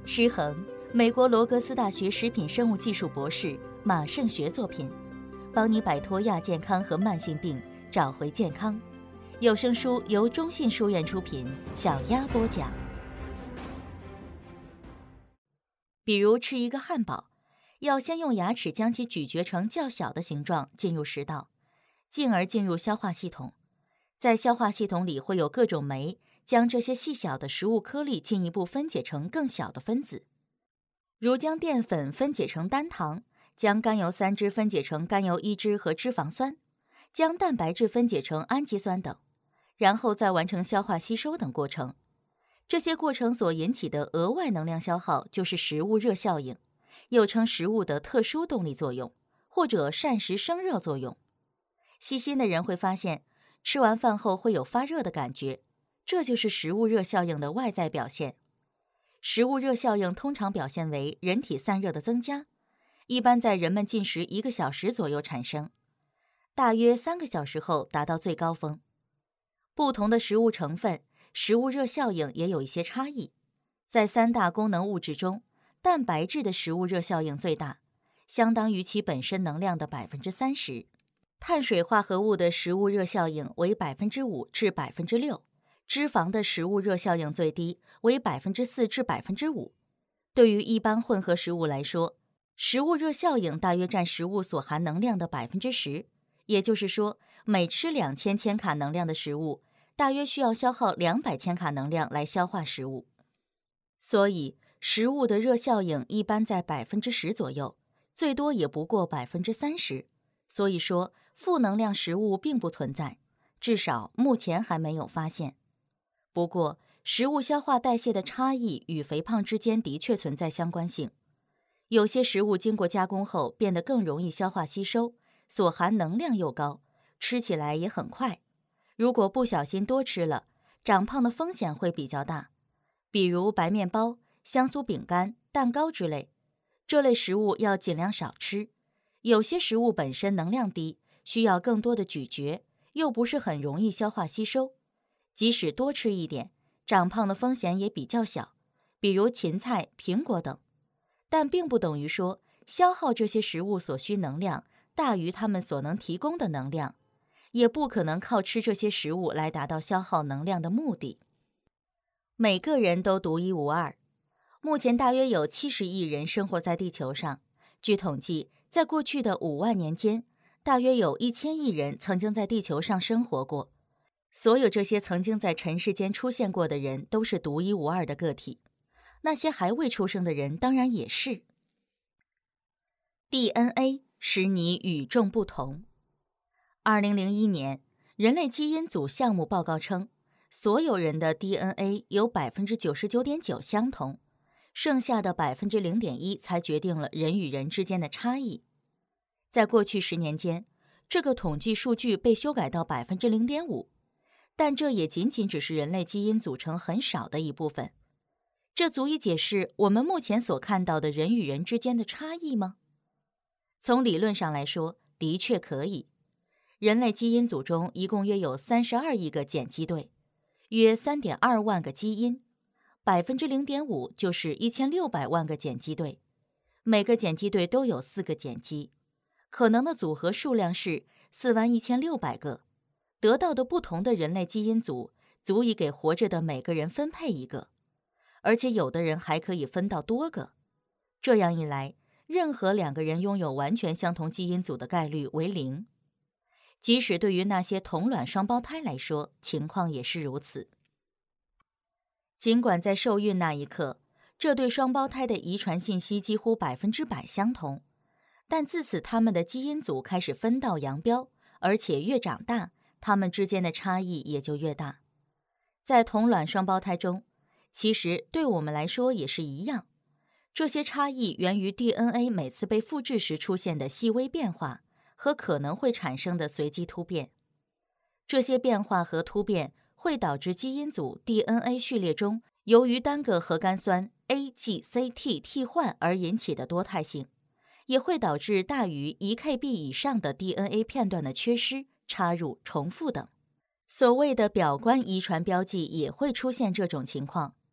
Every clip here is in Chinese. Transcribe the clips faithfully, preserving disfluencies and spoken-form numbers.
失衡，美国罗格斯大学食品生物技术博士马胜学作品，帮你摆脱亚健康和慢性病，找回健康。有声书由中信书院出品，小鸭播讲。比如吃一个汉堡，要先用牙齿将其咀嚼成较小的形状进入食道，进而进入消化系统。在消化系统里会有各种酶，将这些细小的食物颗粒进一步分解成更小的分子，如将淀粉分解成单糖，将甘油三酯分解成甘油一酯和脂肪酸，将蛋白质分解成氨基酸等，然后再完成消化吸收等过程。这些过程所引起的额外能量消耗就是食物热效应，又称食物的特殊动力作用，或者膳食生热作用。细心的人会发现，吃完饭后会有发热的感觉，这就是食物热效应的外在表现。食物热效应通常表现为人体散热的增加，一般在人们进食一个小时左右产生，大约三个小时后达到最高峰。不同的食物成分，食物热效应也有一些差异。在三大功能物质中，蛋白质的食物热效应最大，相当于其本身能量的 百分之三十。碳水化合物的食物热效应为 百分之五 至 百分之六， 脂肪的食物热效应最低，为 百分之四 至 百分之五。 对于一般混合食物来说，食物热效应大约占食物所含能量的 百分之十， 也就是说，每吃两千千卡能量的食物，大约需要消耗两百千卡能量来消化食物。所以，食物的热效应一般在 百分之十 左右，最多也不过 百分之三十。 所以说，负能量食物并不存在，至少目前还没有发现。不过，食物消化代谢的差异与肥胖之间的确存在相关性。有些食物经过加工后变得更容易消化吸收，所含能量又高，吃起来也很快。如果不小心多吃了，长胖的风险会比较大。比如白面包、香酥饼干、蛋糕之类，这类食物要尽量少吃。有些食物本身能量低，需要更多的咀嚼，又不是很容易消化吸收。即使多吃一点，长胖的风险也比较小，比如芹菜、苹果等。但并不等于说消耗这些食物所需能量大于它们所能提供的能量，也不可能靠吃这些食物来达到消耗能量的目的。每个人都独一无二。目前大约有七十亿人生活在地球上，据统计，在过去的五万年间，大约有一千亿人曾经在地球上生活过。所有这些曾经在尘世间出现过的人都是独一无二的个体，那些还未出生的人当然也是。D N A 使你与众不同。二零零一年，人类基因组项目报告称，所有人的 D N A 有 百分之九十九点九 相同，剩下的 百分之零点一 才决定了人与人之间的差异。在过去十年间，这个统计数据被修改到 百分之零点五， 但这也仅仅只是人类基因组成很少的一部分。这足以解释我们目前所看到的人与人之间的差异吗？从理论上来说，的确可以。人类基因组中一共约有三十二亿个碱基对，约 三点二万个基因， 百分之零点五 就是一千六百万个碱基对，每个碱基对都有四个碱基，可能的组合数量是四万一千六百个，得到的不同的人类基因组足以给活着的每个人分配一个，而且有的人还可以分到多个。这样一来，任何两个人拥有完全相同基因组的概率为零。即使对于那些同卵双胞胎来说，情况也是如此。尽管在受孕那一刻，这对双胞胎的遗传信息几乎百分之百相同，但自此他们的基因组开始分道扬镳，而且越长大，他们之间的差异也就越大。在同卵双胞胎中，其实对我们来说也是一样，这些差异源于 D N A 每次被复制时出现的细微变化和可能会产生的随机突变。这些变化和突变会导致基因组 D N A 序列中由于单个核苷酸 A G C T 替换而引起的多态性，也会导致大于 一 K B 以上的 D N A 片段的缺失、插入、重复等。所谓的表观遗传标记也会出现这种情况，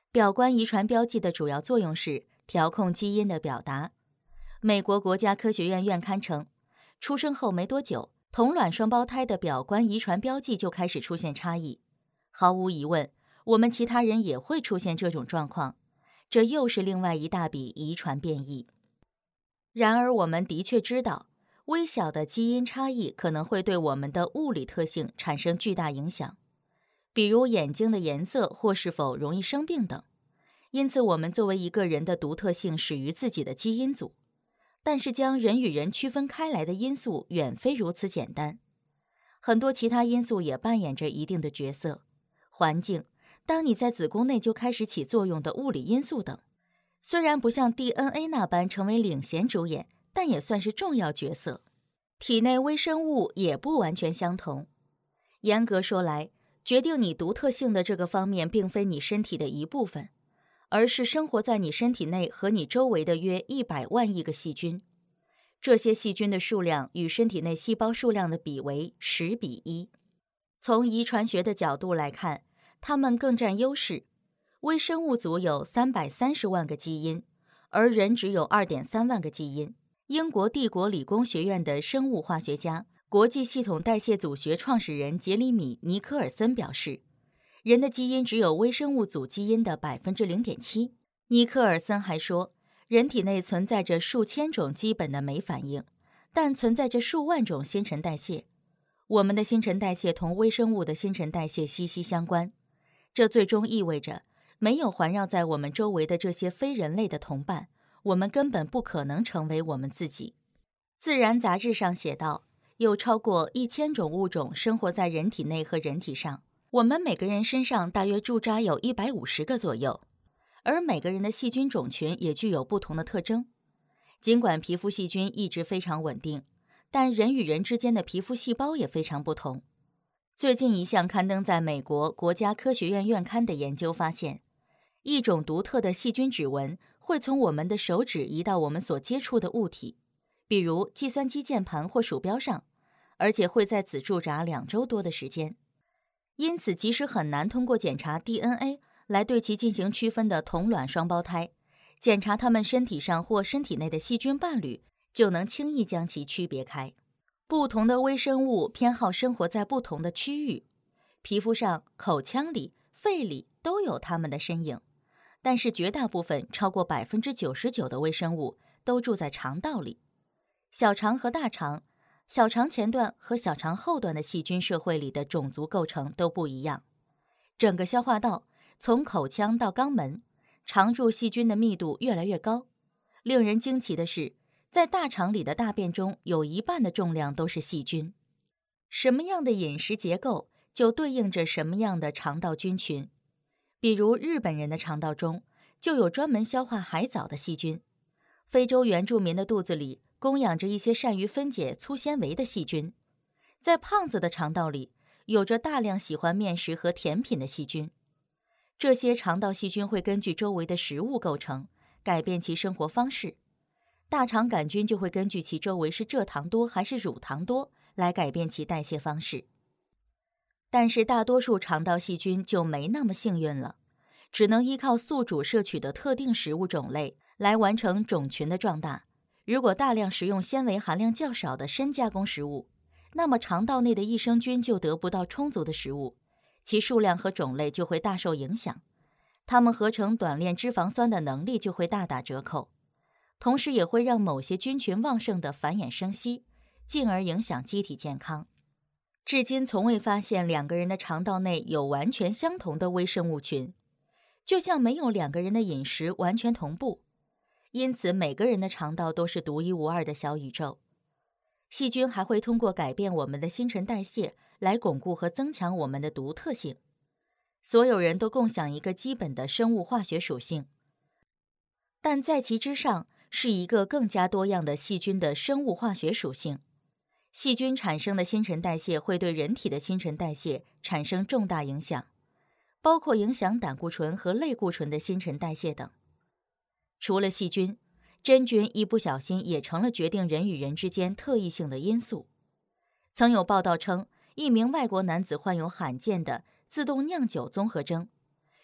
表观遗传标记的主要作用是调控基因的表达。美国国家科学院院刊称，出生后没多久，同卵双胞胎的表观遗传标记就开始出现差异。毫无疑问，我们其他人也会出现这种状况，这又是另外一大笔遗传变异。然而，我们的确知道，微小的基因差异可能会对我们的物理特性产生巨大影响，比如眼睛的颜色或是否容易生病等。因此，我们作为一个人的独特性始于自己的基因组。但是将人与人区分开来的因素远非如此简单，很多其他因素也扮演着一定的角色，环境，当你在子宫内就开始起作用的物理因素等，虽然不像 D N A 那般成为领衔主演，但也算是重要角色。体内微生物也不完全相同。严格说来，决定你独特性的这个方面并非你身体的一部分，而是生活在你身体内和你周围的约一百万亿个细菌。这些细菌的数量与身体内细胞数量的比为十比一。从遗传学的角度来看，它们更占优势。微生物组有三百三十万个基因，而人只有二点三万个基因。英国帝国理工学院的生物化学家、国际系统代谢组学创始人杰里米·尼科尔森表示，人的基因只有微生物组基因的 百分之零点七。 尼科尔森还说，人体内存在着数千种基本的酶反应，但存在着数万种新陈代谢。我们的新陈代谢同微生物的新陈代谢息息相关，这最终意味着，没有环绕在我们周围的这些非人类的同伴，我们根本不可能成为我们自己。自然杂志上写道，有超过一千种物种生活在人体内和人体上，我们每个人身上大约驻扎有一百五十个左右，而每个人的细菌种群也具有不同的特征。尽管皮肤细菌一直非常稳定，但人与人之间的皮肤细胞也非常不同。最近一项刊登在美国国家科学院院刊的研究发现，一种独特的细菌指纹会从我们的手指移到我们所接触的物体，比如计算机键盘或鼠标上，而且会在此驻扎两周多的时间。因此，即使很难通过检查 D N A 来对其进行区分的同卵双胞胎，检查他们身体上或身体内的细菌伴侣，就能轻易将其区别开。不同的微生物偏好生活在不同的区域，皮肤上、口腔里、肺里都有它们的身影，但是绝大部分超过 百分之九十九 的微生物都住在肠道里。小肠和大肠、小肠前段和小肠后段的细菌社会里的种族构成都不一样。整个消化道，从口腔到肛门，常驻细菌的密度越来越高。令人惊奇的是，在大肠里的大便中有一半的重量都是细菌。什么样的饮食结构就对应着什么样的肠道菌群。比如日本人的肠道中就有专门消化海藻的细菌，非洲原住民的肚子里供养着一些善于分解粗纤维的细菌，在胖子的肠道里有着大量喜欢面食和甜品的细菌。这些肠道细菌会根据周围的食物构成，改变其生活方式。大肠杆菌就会根据其周围是蔗糖多还是乳糖多来改变其代谢方式。但是大多数肠道细菌就没那么幸运了，只能依靠宿主摄取的特定食物种类来完成种群的壮大。如果大量食用纤维含量较少的深加工食物，那么肠道内的益生菌就得不到充足的食物，其数量和种类就会大受影响，它们合成短链脂肪酸的能力就会大打折扣，同时也会让某些菌群旺盛地繁衍生息，进而影响机体健康。至今从未发现两个人的肠道内有完全相同的微生物群，就像没有两个人的饮食完全同步。因此每个人的肠道都是独一无二的小宇宙。细菌还会通过改变我们的新陈代谢来巩固和增强我们的独特性。所有人都共享一个基本的生物化学属性，但在其之上是一个更加多样的细菌的生物化学属性。细菌产生的新陈代谢会对人体的新陈代谢产生重大影响，包括影响胆固醇和类固醇的新陈代谢等。除了细菌，真菌一不小心也成了决定人与人之间特异性的因素。曾有报道称，一名外国男子患有罕见的自动酿酒综合征，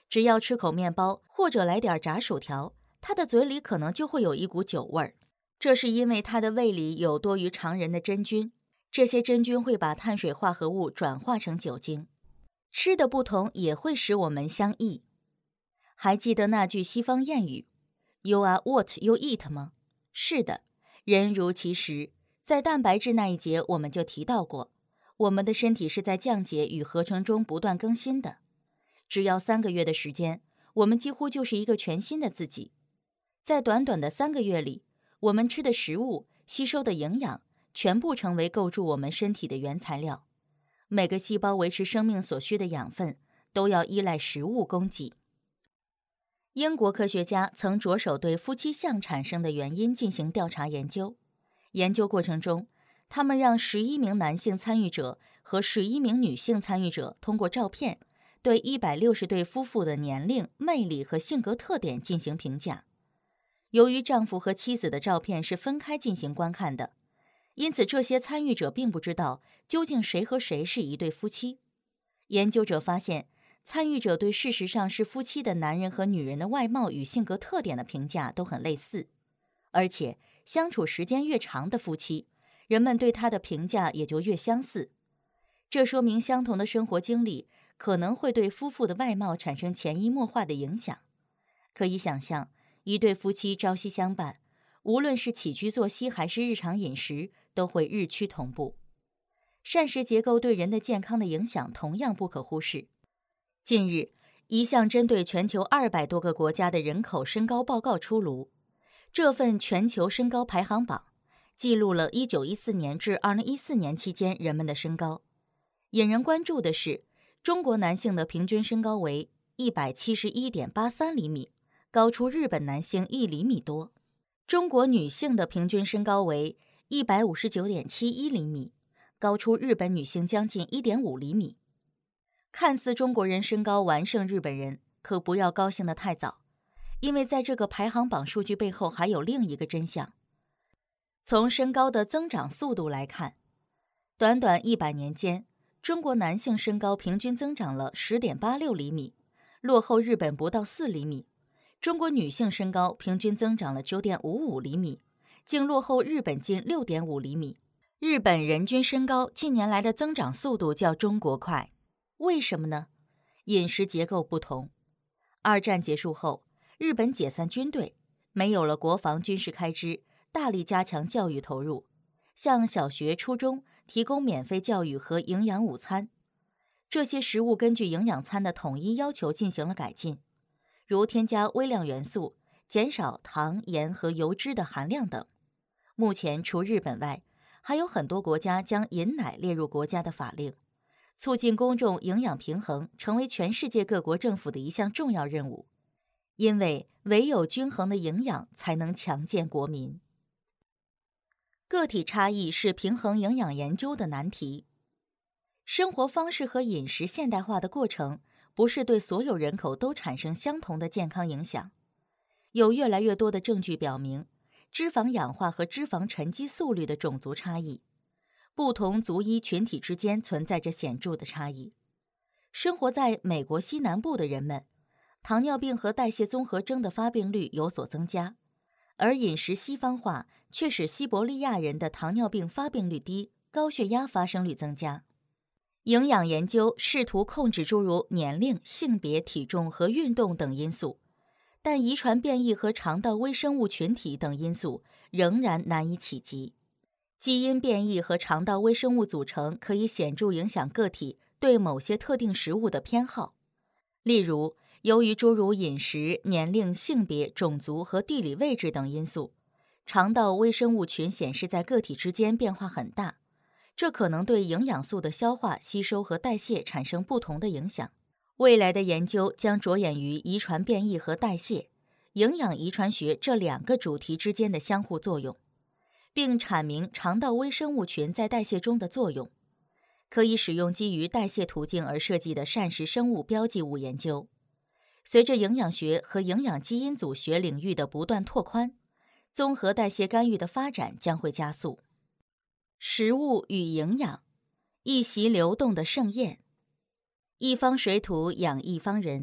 只要吃口面包或者来点炸薯条，他的嘴里可能就会有一股酒味儿。这是因为他的胃里有多于常人的真菌，这些真菌会把碳水化合物转化成酒精。吃的不同也会使我们相异。还记得那句西方谚语 "You are what you eat" 吗？是的，人如其食。在蛋白质那一节我们就提到过，我们的身体是在降解与合成中不断更新的。只要三个月的时间，我们几乎就是一个全新的自己。在短短的三个月里，我们吃的食物、吸收的营养，全部成为构筑我们身体的原材料。每个细胞维持生命所需的养分，都要依赖食物供给。英国科学家曾着手对夫妻相产生的原因进行调查研究。研究过程中，他们让十一名男性参与者和十一名女性参与者通过照片，对一百六十对夫妇的年龄、魅力和性格特点进行评价。由于丈夫和妻子的照片是分开进行观看的，因此这些参与者并不知道究竟谁和谁是一对夫妻。研究者发现，参与者对事实上是夫妻的男人和女人的外貌与性格特点的评价都很类似，而且相处时间越长的夫妻，人们对他的评价也就越相似。这说明相同的生活经历可能会对夫妇的外貌产生潜移默化的影响。可以想象，一对夫妻朝夕相伴，无论是起居作息还是日常饮食，都会日趋同步。膳食结构对人的健康的影响同样不可忽视。近日，一项针对全球二百多个国家的人口身高报告出炉。这份全球身高排行榜记录了一九一四年至二零一四年期间人们的身高。引人关注的是，中国男性的平均身高为一百七十一点八三厘米，高出日本男性一厘米多。中国女性的平均身高为一百五十九点七一厘米，高出日本女性将近一点五厘米。看似中国人身高完胜日本人，可不要高兴得太早，因为在这个排行榜数据背后还有另一个真相。从身高的增长速度来看，短短一百年间，中国男性身高平均增长了 十点八六厘米，落后日本不到四厘米。中国女性身高平均增长了 九点五五厘米，竟落后日本近 六点五厘米。日本人均身高近年来的增长速度较中国快。为什么呢？饮食结构不同。二战结束后，日本解散军队，没有了国防军事开支，大力加强教育投入，向小学、初中提供免费教育和营养午餐。这些食物根据营养餐的统一要求进行了改进，如添加微量元素、减少糖、盐和油脂的含量等。目前除日本外，还有很多国家将饮奶列入国家的法令。促进公众营养平衡成为全世界各国政府的一项重要任务，因为唯有均衡的营养才能强健国民。个体差异是平衡营养研究的难题。生活方式和饮食现代化的过程不是对所有人口都产生相同的健康影响。有越来越多的证据表明，脂肪氧化和脂肪沉积速率的种族差异。不同族裔群体之间存在着显著的差异。生活在美国西南部的人们，糖尿病和代谢综合征的发病率有所增加，而饮食西方化却使西伯利亚人的糖尿病发病率低，高血压发生率增加。营养研究试图控制诸如年龄、性别、体重和运动等因素，但遗传变异和肠道微生物群体等因素仍然难以企及。基因变异和肠道微生物组成可以显著影响个体对某些特定食物的偏好。例如，由于诸如饮食、年龄、性别、种族和地理位置等因素，肠道微生物群显示在个体之间变化很大，这可能对营养素的消化、吸收和代谢产生不同的影响。未来的研究将着眼于遗传变异和代谢、营养遗传学这两个主题之间的相互作用，并阐明肠道微生物群在代谢中的作用。可以使用基于代谢途径而设计的膳食生物标记物研究。随着营养学和营养基因组学领域的不断拓宽，综合代谢干预的发展将会加速。食物与营养，一席流动的盛宴。一方水土养一方人，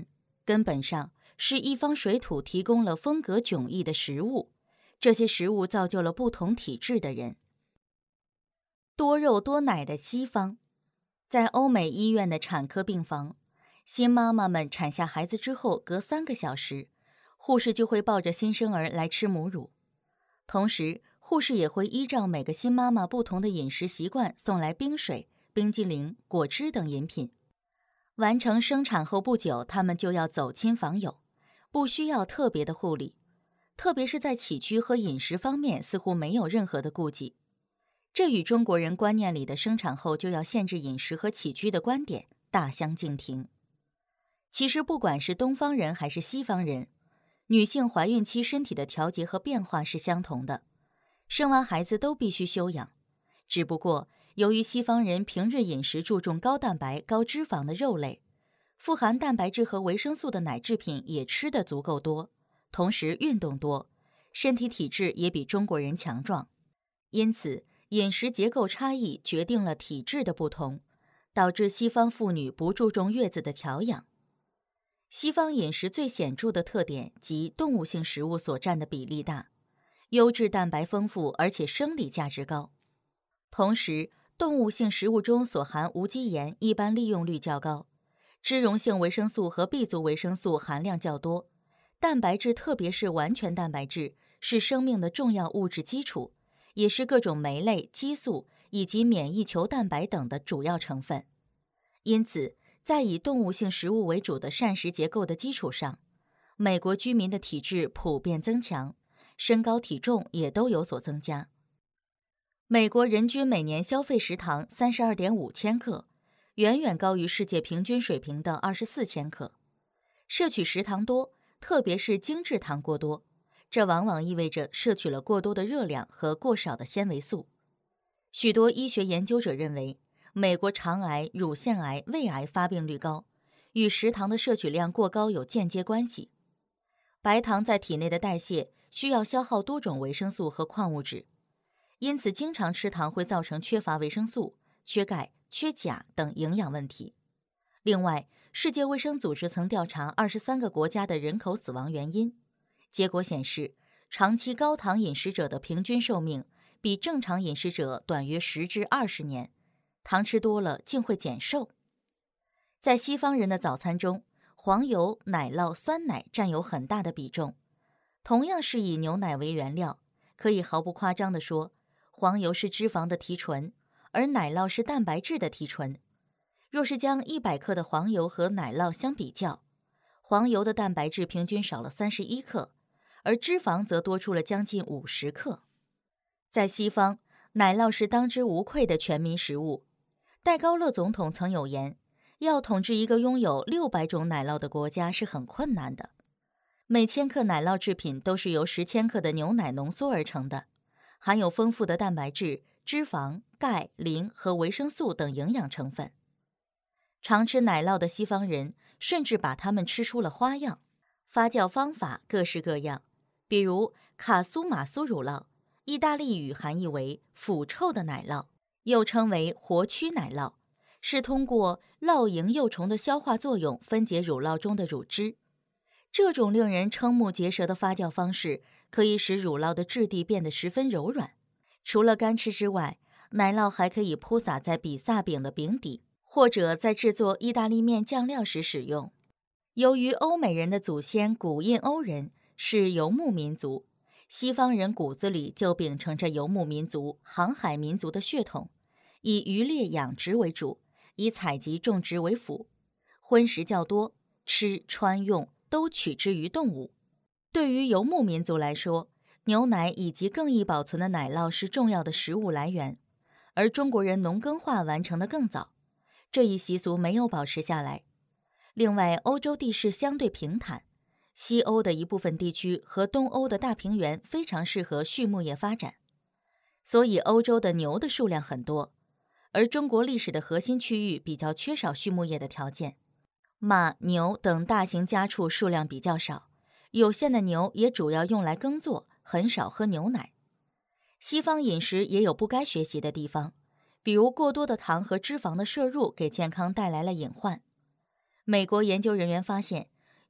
根本上是一方水土提供了风格迥异的食物，这些食物造就了不同体质的人。多肉多奶的西方，在欧美医院的产科病房，新妈妈们产下孩子之后，隔三个小时，护士就会抱着新生儿来吃母乳。同时，护士也会依照每个新妈妈不同的饮食习惯送来冰水、冰激凌、果汁等饮品。完成生产后不久，他们就要走亲访友，不需要特别的护理，特别是在起居和饮食方面似乎没有任何的顾忌。这与中国人观念里的生产后就要限制饮食和起居的观点大相径庭。其实不管是东方人还是西方人，女性怀孕期身体的调节和变化是相同的，生完孩子都必须休养。只不过由于西方人平日饮食注重高蛋白、高脂肪的肉类，富含蛋白质和维生素的奶制品也吃得足够多，同时运动多，身体体质也比中国人强壮。因此，饮食结构差异决定了体质的不同，导致西方妇女不注重月子的调养。西方饮食最显著的特点即动物性食物所占的比例大，优质蛋白丰富，而且生理价值高。同时，动物性食物中所含无机盐一般利用率较高，脂溶性维生素和 B 族维生素含量较多，蛋白质特别是完全蛋白质是生命的重要物质基础，也是各种酶类、激素以及免疫球蛋白等的主要成分。因此，在以动物性食物为主的膳食结构的基础上，美国居民的体质普遍增强，身高体重也都有所增加。美国人均每年消费食糖 三十二点五千克，远远高于世界平均水平的二十四千克。摄取食糖多，特别是精制糖过多，这往往意味着摄取了过多的热量和过少的纤维素。许多医学研究者认为，美国肠癌、乳腺癌、胃癌发病率高，与食糖的摄取量过高有间接关系。白糖在体内的代谢需要消耗多种维生素和矿物质，因此经常吃糖会造成缺乏维生素、缺钙、缺钾等营养问题。另外，世界卫生组织曾调查二十三个国家的人口死亡原因，结果显示，长期高糖饮食者的平均寿命比正常饮食者短约十至二十年，糖吃多了竟会减瘦。在西方人的早餐中，黄油、奶酪、酸奶占有很大的比重。同样是以牛奶为原料，可以毫不夸张地说，黄油是脂肪的提纯，而奶酪是蛋白质的提纯。若是将一百克的黄油和奶酪相比较，黄油的蛋白质平均少了三十一克，而脂肪则多出了将近五十克。在西方，奶酪是当之无愧的全民食物。戴高乐总统曾有言，要统治一个拥有六百种奶酪的国家是很困难的。每千克奶酪制品都是由十千克的牛奶浓缩而成的，含有丰富的蛋白质、脂肪、钙、磷和维生素等营养成分。常吃奶酪的西方人甚至把它们吃出了花样，发酵方法各式各样，比如卡苏马苏乳酪，意大利语含义为腐臭的奶酪，又称为活蛆奶酪，是通过酪蝇幼虫的消化作用分解乳酪中的乳汁。这种令人瞠目结舌的发酵方式可以使乳酪的质地变得十分柔软。除了干吃之外，奶酪还可以铺撒在比萨饼的饼底，或者在制作意大利面酱料时使用。由于欧美人的祖先古印欧人是游牧民族，西方人骨子里就秉承着游牧民族、航海民族的血统，以渔猎养殖为主，以采集种植为辅，荤食较多，吃穿用都取之于动物。对于游牧民族来说，牛奶以及更易保存的奶酪是重要的食物来源，而中国人农耕化完成得更早，这一习俗没有保持下来。另外，欧洲地势相对平坦，西欧的一部分地区和东欧的大平原非常适合畜牧业发展，所以欧洲的牛的数量很多，而中国历史的核心区域比较缺少畜牧业的条件。马、牛等大型家畜数量比较少，有限的牛也主要用来耕作，很少喝牛奶。西方饮食也有不该学习的地方，比如过多的糖和脂肪的摄入给健康带来了隐患。美国研究人员发现，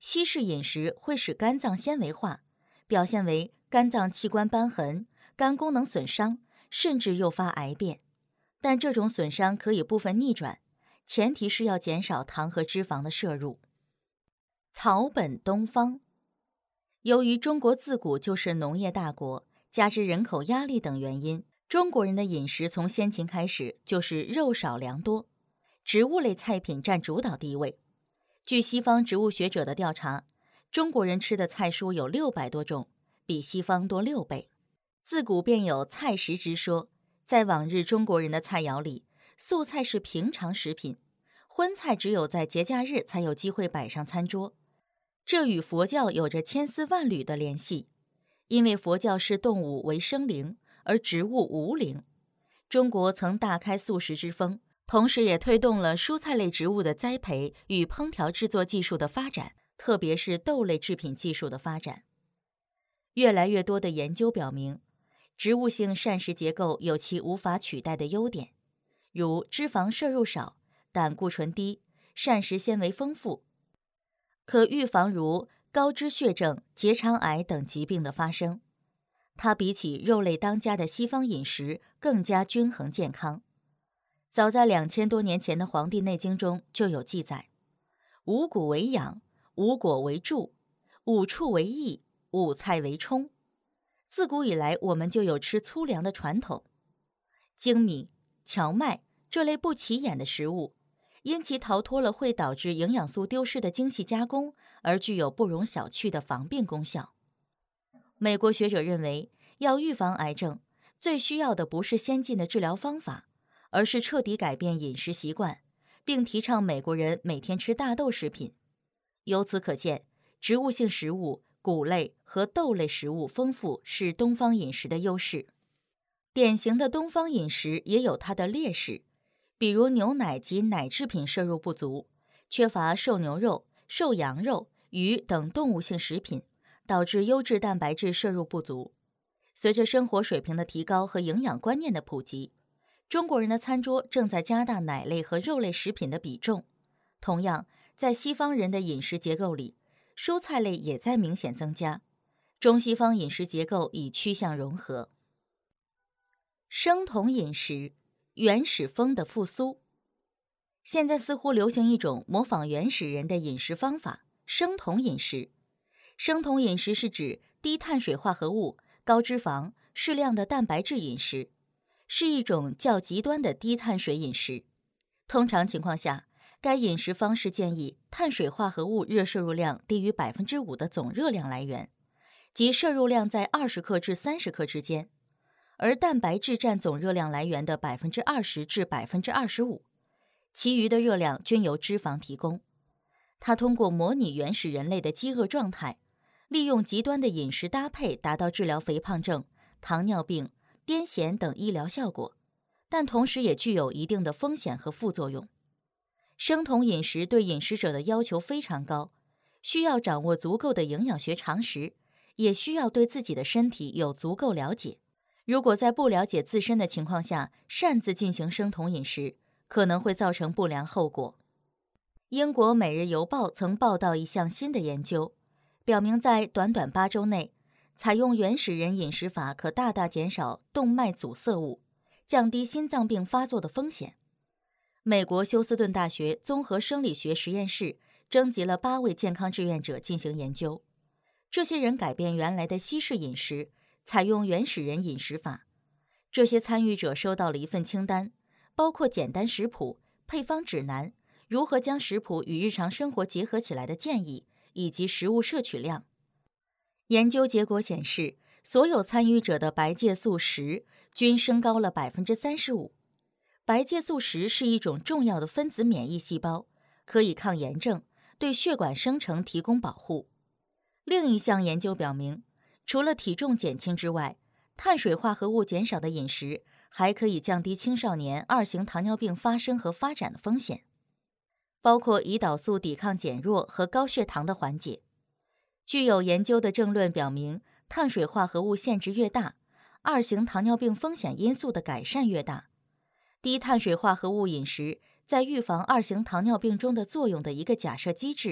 稀释饮食会使肝脏纤维化，表现为肝脏器官瘢痕、肝功能损伤，甚至诱发癌变。但这种损伤可以部分逆转，前提是要减少糖和脂肪的摄入。草本东方。由于中国自古就是农业大国，加之人口压力等原因，中国人的饮食从先秦开始就是肉少粮多，植物类菜品占主导地位。据西方植物学者的调查，中国人吃的菜蔬有六百多种，比西方多六倍。自古便有菜食之说，在往日中国人的菜肴里，素菜是平常食品，荤菜只有在节假日才有机会摆上餐桌。这与佛教有着千丝万缕的联系，因为佛教视动物为生灵，而植物无灵。中国曾大开素食之风，同时也推动了蔬菜类植物的栽培与烹调制作技术的发展，特别是豆类制品技术的发展。越来越多的研究表明，植物性膳食结构有其无法取代的优点，如脂肪摄入少、胆固醇低、膳食纤维丰富，可预防如高脂血症、结肠癌等疾病的发生。它比起肉类当家的西方饮食更加均衡健康。早在两千多年前的《黄帝内经》中就有记载：五谷为养，五果为助，五畜为益，五菜为充。自古以来，我们就有吃粗粮的传统。精米、荞麦这类不起眼的食物，因其逃脱了会导致营养素丢失的精细加工，而具有不容小觑的防病功效。美国学者认为，要预防癌症，最需要的不是先进的治疗方法，而是彻底改变饮食习惯，并提倡美国人每天吃大豆食品。由此可见，植物性食物、谷类和豆类食物丰富是东方饮食的优势。典型的东方饮食也有它的劣势，比如牛奶及奶制品摄入不足，缺乏瘦牛肉、瘦羊肉、鱼等动物性食品，导致优质蛋白质摄入不足。随着生活水平的提高和营养观念的普及，中国人的餐桌正在加大奶类和肉类食品的比重。同样，在西方人的饮食结构里，蔬菜类也在明显增加，中西方饮食结构已趋向融合。生酮饮食，原始风的复苏。现在似乎流行一种模仿原始人的饮食方法——生酮饮食。生酮饮食是指低碳水化合物、高脂肪、适量的蛋白质饮食，是一种较极端的低碳水饮食。通常情况下，该饮食方式建议碳水化合物热摄入量低于百分之五的总热量来源，即摄入量在二十克至三十克之间，而蛋白质占总热量来源的百分之二十至百分之二十五，其余的热量均由脂肪提供。它通过模拟原始人类的饥饿状态，利用极端的饮食搭配达到治疗肥胖症、糖尿病、癫痫等医疗效果，但同时也具有一定的风险和副作用。生酮饮食对饮食者的要求非常高，需要掌握足够的营养学常识，也需要对自己的身体有足够了解。如果在不了解自身的情况下擅自进行生酮饮食，可能会造成不良后果。英国《每日邮报》曾报道一项新的研究，表明在短短八周内，采用原始人饮食法可大大减少动脉阻塞物，降低心脏病发作的风险。美国休斯顿大学综合生理学实验室征集了八位健康志愿者进行研究，这些人改变原来的西式饮食，采用原始人饮食法。这些参与者收到了一份清单，包括简单食谱、配方指南、如何将食谱与日常生活结合起来的建议，以及食物摄取量。研究结果显示，所有参与者的白介素十均升高了百分之三十五。白介素十是一种重要的分子免疫细胞，可以抗炎症，对血管生成提供保护。另一项研究表明，除了体重减轻之外，碳水化合物减少的饮食还可以降低青少年二型糖尿病发生和发展的风险，包括胰岛素抵抗减弱和高血糖的缓解。具有研究的政论表明，碳水化合物限制越大，二型糖尿病风险因素的改善越大。低碳水化合物饮食在预防二型糖尿病中的作用的一个假设机制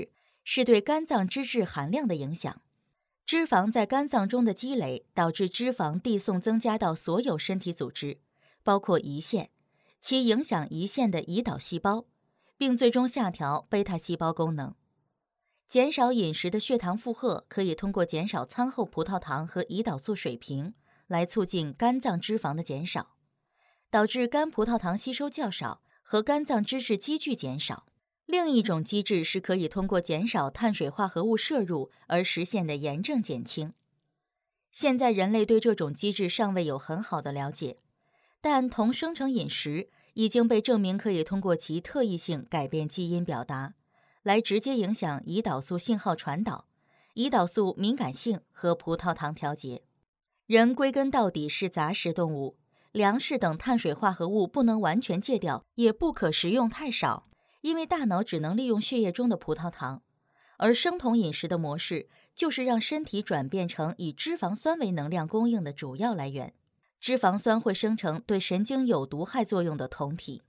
是对肝脏脂质含量的影响。脂肪在肝脏中的积累，导致脂肪递送增加到所有身体组织，包括胰腺，其影响胰腺的胰岛细胞，并最终下调贝塔细胞功能。减少饮食的血糖负荷，可以通过减少餐后葡萄糖和胰岛素水平，来促进肝脏脂肪的减少，导致肝葡萄糖吸收较少和肝脏脂质积聚减少。另一种机制是可以通过减少碳水化合物摄入而实现的炎症减轻。现在人类对这种机制尚未有很好的了解，但同生成饮食已经被证明可以通过其特异性改变基因表达，来直接影响胰岛素信号传导、胰岛素敏感性和葡萄糖调节。人归根到底是杂食动物，粮食等碳水化合物不能完全戒掉，也不可食用太少，因为大脑只能利用血液中的葡萄糖，而生酮饮食的模式就是让身体转变成以脂肪酸为能量供应的主要来源。脂肪酸会生成对神经有毒害作用的酮体。